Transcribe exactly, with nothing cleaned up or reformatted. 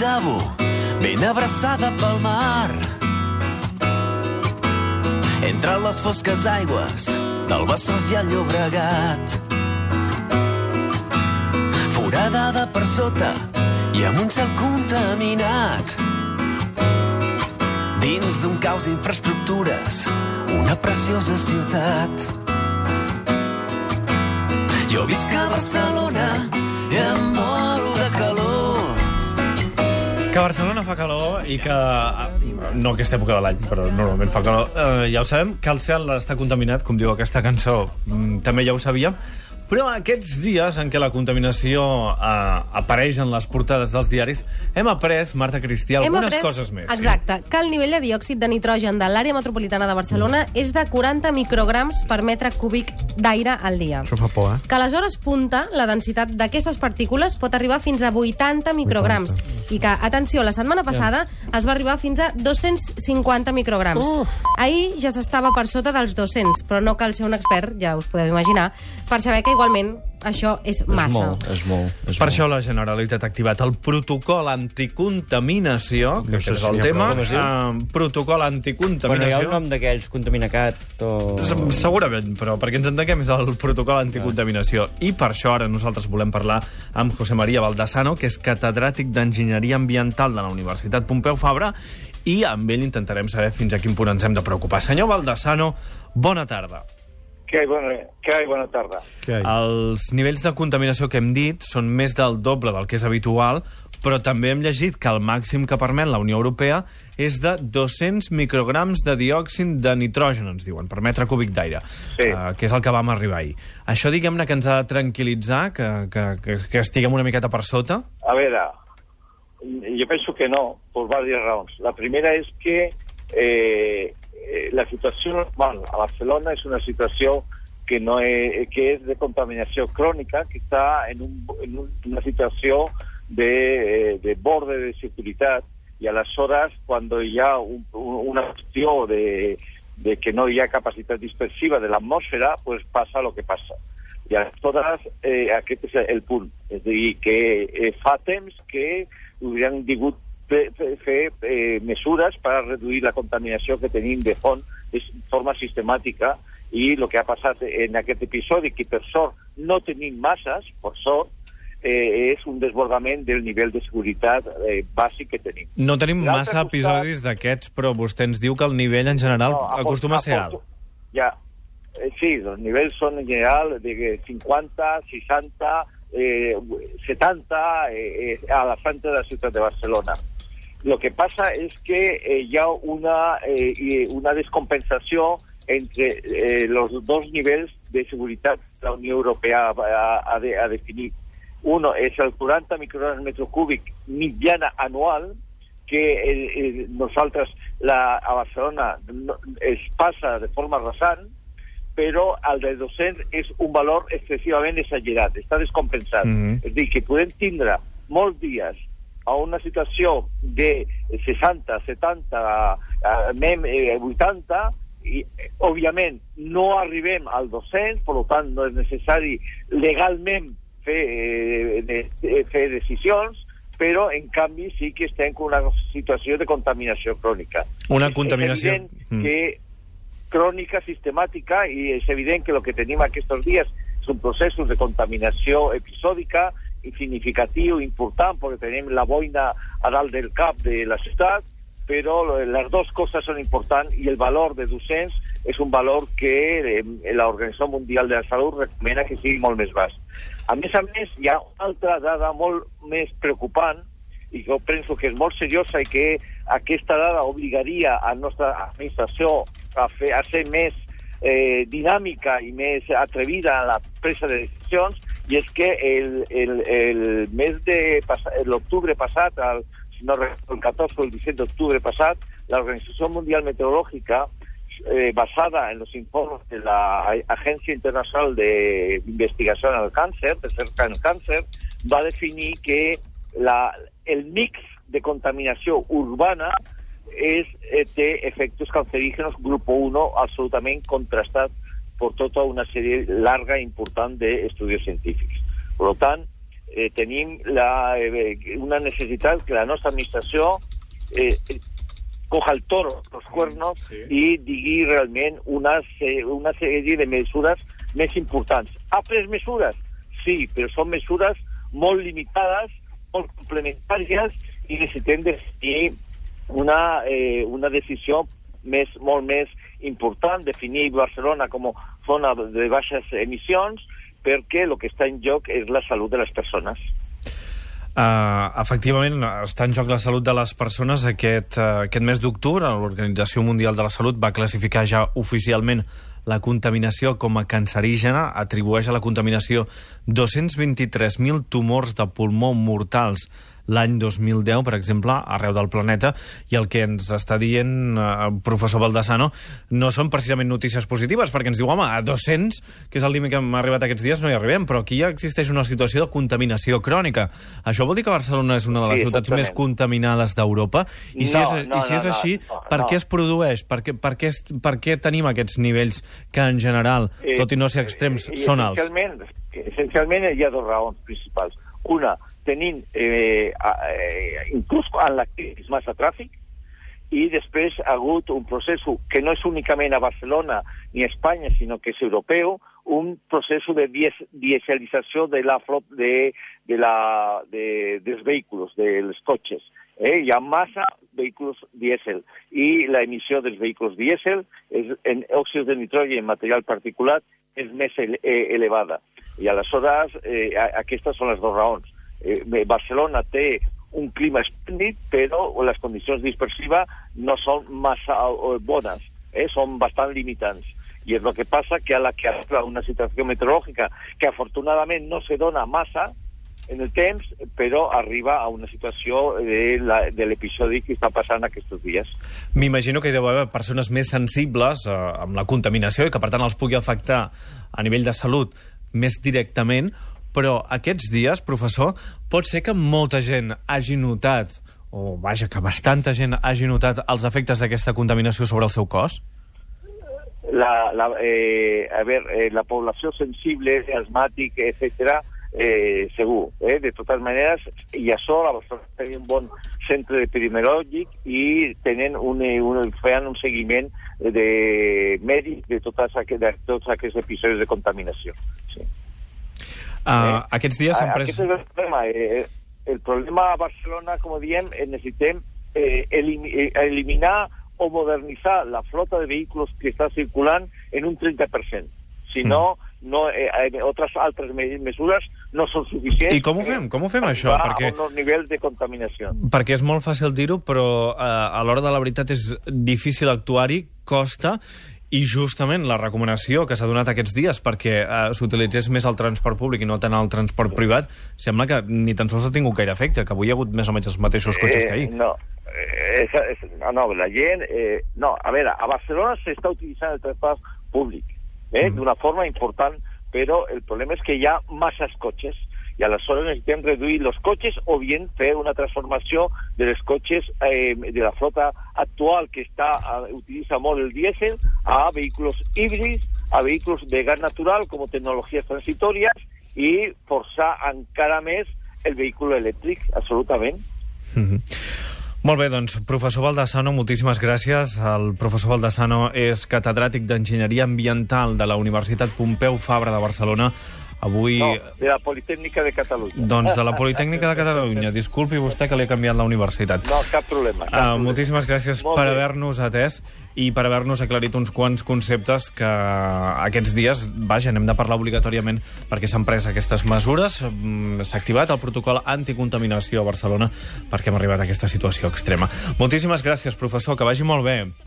Tibidabo, ben abraçada pel mar. Entre les fosques aigües del Besòs i el Llobregat, foradada per sota i amb un cel contaminat, dins d'un caos d'infraestructures, una preciosa ciutat. Jo visc a Barcelona i em moro de calor. Que a Barcelona fa calor i que... No aquesta època de l'any, però normalment fa calor. Eh, ja ho sabem, que el cel està contaminat, com diu aquesta cançó, també ja ho sabíem. Però aquests dies en què la contaminació eh, apareix en les portades dels diaris, hem après, Marta Cristià, algunes après, coses més. Exacte, sí? Que el nivell de diòxid de nitrogen de l'àrea metropolitana de Barcelona mm. és de quaranta micrograms per metre cúbic d'aire al dia. Això fa por, eh? Que a les hores punta, la densitat d'aquestes partícules pot arribar fins a vuitanta micrograms. vuitanta. I que, atenció, la setmana passada yeah. es va arribar fins a dos-cents cinquanta micrograms. Uh. Ahir ja s'estava per sota dels dos-cents, però no cal ser un expert, ja us podeu imaginar, per saber que igualment això és massa. És molt, és molt. És per molt. això la Generalitat ha activat el protocol anticontaminació, que no sé és el si tema. Uh, protocol anticontaminació. Bueno, hi ha un nom d'aquells, Contaminacat o... Segurament, però perquè ens entenguem és el protocol anticontaminació. I per això ara nosaltres volem parlar amb José María Baldasano, que és catedràtic d'Enginyeria Ambiental de la Universitat Pompeu Fabra, i amb ell intentarem saber fins a quin punt ens hem de preocupar. Senyor Baldasano, bona tarda. Què hi, bona, què hi, bona tarda. Els nivells de contaminació que hem dit són més del doble del que és habitual, però també hem llegit que el màxim que permet la Unió Europea és de dos-cents micrograms de diòxid de nitrogen, ens diuen, per metre cúbic d'aire, sí. uh, que és el que vam arribar ahir. Això, diguem-ne, que ens ha de tranquil·litzar, que, que, que, que estiguem una miqueta per sota? A veure, jo penso que no, per diverses raons. La primera és que eh, la situació normal a Barcelona és una situació que, no és, que és de contaminació crònica, que està en, un, en un, una situació de, de borde de seguretat, i aleshores, quan hi ha un, una qüestió de, de que no hi ha capacitat dispersiva de l'atmosfera, pues passa el que passa. I aleshores, eh, aquest és el punt. És a dir, que eh, fa temps que haurien digut fer, fer eh, mesures per reduir la contaminació que tenim de font de forma sistemàtica, i el que ha passat en aquest episodi, que per sort no tenim masses, per sort, eh, és un desbordament del nivell de seguretat eh, bàsic que tenim. No tenim massa costat... episodis d'aquests, però vostè ens diu que el nivell en general no, acostuma a, a ser alt. Ja, eh, sí, els nivells són en general de cinquanta, seixanta, eh, setanta eh, a la frente de la ciutat de Barcelona. Lo que pasa es que eh, hi ha una, eh, una descompensació entre eh, los dos nivells de seguretat que la Unió Europea ha, ha, de, ha definit. Uno és el quaranta micrograms metre cúbic mitjana anual, que eh, eh, nosaltres la, a Barcelona no, es passa de forma rasant, però el de dos-cents és un valor excessivament exagerat, està descompensat. Mm-hmm. És a dir, que podem tindre molts dies a una situació de seixanta, setanta, vuitanta, i, òbviament, no arribem al dos-cents, per tant, no és necessari legalment fer, eh, de, de, fer decisions, però, en canvi, sí que estem en una situació de contaminació crònica. Una contaminació... És evident mm. que crònica, sistemàtica, i és evident que el que tenim aquests dies són processos de contaminació episòdica, significatiu, important, perquè tenim la boina a dalt del cap de la ciutat, però les dues coses són importants, i el valor de dos-cents és un valor que l'Organització Mundial de la Salut recomana que sigui molt més baix. A més a més, hi ha una altra dada molt més preocupant, i que jo penso que és molt seriosa, i que aquesta dada obligaria a la nostra administració a, fer, a ser més eh, dinàmica i més atrevida en la presa de decisions, i és que el, el, el mes de l'octubre passat, el, si no recordo, el catorze o el disset d'octubre passat, l'Organització Mundial Meteorològica, eh, basada en los informes de la Agencia Internacional de Investigación al Cáncer, de cerca del cáncer, va definir que la, el mix de contaminació urbana és, eh, té efectes cancerígenos grupo uno absolutament contrastat per tota una sèrie larga i important d'estudis científics. Per tant, eh, tenim la, eh, una necessitat que la nostra administració eh, coja el toro, los cuernos, sí. i digui realment una, una sèrie de mesures més importants. Ha pres mesures? Sí, però són mesures molt limitades, molt complementàries, i necessitem definir una, eh, una decisió més, molt més important, definir Barcelona com a zona de baixes emissions, perquè el que està en joc és la salut de les persones. Uh, efectivament, està en joc la salut de les persones. Aquest, uh, aquest mes d'octubre, l'Organització Mundial de la Salut va classificar ja oficialment la contaminació com a cancerígena, atribueix a la contaminació dos-cents vint-i-tres mil tumors de pulmó mortals l'any dos mil deu, per exemple, arreu del planeta, i el que ens està dient el eh, professor Baldasano no són precisament notícies positives, perquè ens diu, home, a dos-cents, que és el límit que hem arribat aquests dies, no hi arribem, però aquí ja existeix una situació de contaminació crònica. Això vol dir que Barcelona és una de les sí, ciutats més contaminades d'Europa? I si no, és, no, i si és no, així, no, per no. què es produeix? Per què, per, què, per què tenim aquests nivells que, en general, eh, tot i no ser extrems, eh, són alts? Essencialment, essencialment hi ha dues raons principals. Una, tenint eh, eh, inclús en la crisi massa tràfic, i després ha hagut un procés que no és únicament a Barcelona ni a Espanya, sinó que és europeu, un procés de dieselització de la flot de, de la, de, dels vehicles, dels cotxes. Eh? Hi ha massa vehicles dièsel, i la emissió dels vehicles dièsel és, en òxids de nitrogen i material particulat és més ele elevada. I aleshores eh, aquestes són les dues raons. Eh, Barcelona té un clima esplèndid, però les condicions dispersives no són massa bones, eh? Són bastant limitants. I és el que passa que a la que arriba una situació meteorològica que afortunadament no se dona massa en el temps, però arriba a una situació de, la, de l'episodi que està passant aquests dies. M'imagino que hi deu haver persones més sensibles eh, amb la contaminació i que per tant els pugui afectar a nivell de salut més directament, però aquests dies, professor, pot ser que molta gent hagi notat, o vaja, que bastanta gent hagi notat els efectes d'aquesta contaminació sobre el seu cos? La, la, eh, a ver, eh, la població sensible, asmàtic, etcètera, eh, segur. Eh? De totes maneres, i això, la Barcelona tenia un bon centre epidemiològic i tenen un, un, feien un seguiment de mèdic de, totes aqu de tots aquests episodis de contaminació. Sí. Uh, eh? Aquests dies s'han pres... Aquest és el problema. Eh, el problema a Barcelona, com diem, necessitem eh, elim eliminar o modernitzar la flota de vehicles que està circulant en un trenta per cent. Si no, mm. no eh, altres altres mesures no són suficients. I com ho fem? Com ho fem, això? Perquè... a un nivell de contaminació. Perquè és molt fàcil dir-ho, però eh, a l'hora de la veritat és difícil actuar-hi, costa. I justament la recomanació que s'ha donat aquests dies perquè eh, s'utilitzés més el transport públic i no tant el transport privat, sembla que ni tan sols ha tingut gaire efecte, que avui hi ha hagut més o menys els mateixos cotxes eh, que ahir. No, eh, és, és, no, la gent... Eh, no, a veure, a Barcelona s'està utilitzant el transport públic eh, mm. d'una forma important, però el problema és que hi ha masses cotxes, i aleshores necessitem reduir els cotxes o bien fer una transformació dels cotxes eh, de la flota actual que està, uh, utilitza molt el dièsel, a vehicles híbrids, a vehicles de gas natural com tecnologies transitòries, i forçar encara més el vehicle elèctric, absolutament. Mm-hmm. Molt bé, doncs, professor Baldasano, moltíssimes gràcies. El professor Baldasano és catedràtic d'Enginyeria Ambiental de la Universitat Pompeu Fabra de Barcelona. Avui... No, de la Politècnica de Catalunya. Doncs de la Politècnica de Catalunya. Disculpi vostè que li he canviat la universitat. No, cap problema. Cap uh, problema. Moltíssimes gràcies Molt per haver-nos atès i per haver-nos aclarit uns quants conceptes que aquests dies, vaja, n'hem de parlar obligatòriament perquè s'han pres aquestes mesures. S'ha activat el protocol anticontaminació a Barcelona perquè hem arribat a aquesta situació extrema. Moltíssimes gràcies, professor, que vagi molt bé.